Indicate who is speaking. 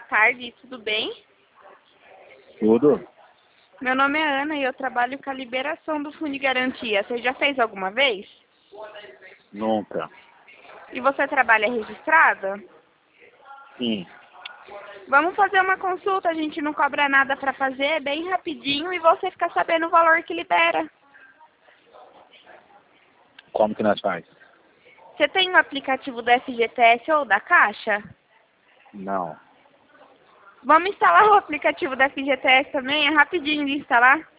Speaker 1: tarde, tudo bem?
Speaker 2: Tudo?
Speaker 1: Meu nome é Ana e eu trabalho com a liberação do Fundo de Garantia. Você já fez alguma vez?
Speaker 2: Nunca.
Speaker 1: E você trabalha registrada?
Speaker 2: Sim.
Speaker 1: Vamos fazer uma consulta, a gente não cobra nada para fazer, é bem rapidinho e você fica sabendo o valor que libera.
Speaker 2: Como que nós faz?
Speaker 1: Você tem o aplicativo da FGTS ou da Caixa?
Speaker 2: Não.
Speaker 1: Vamos instalar o aplicativo da FGTS também, é rapidinho de instalar.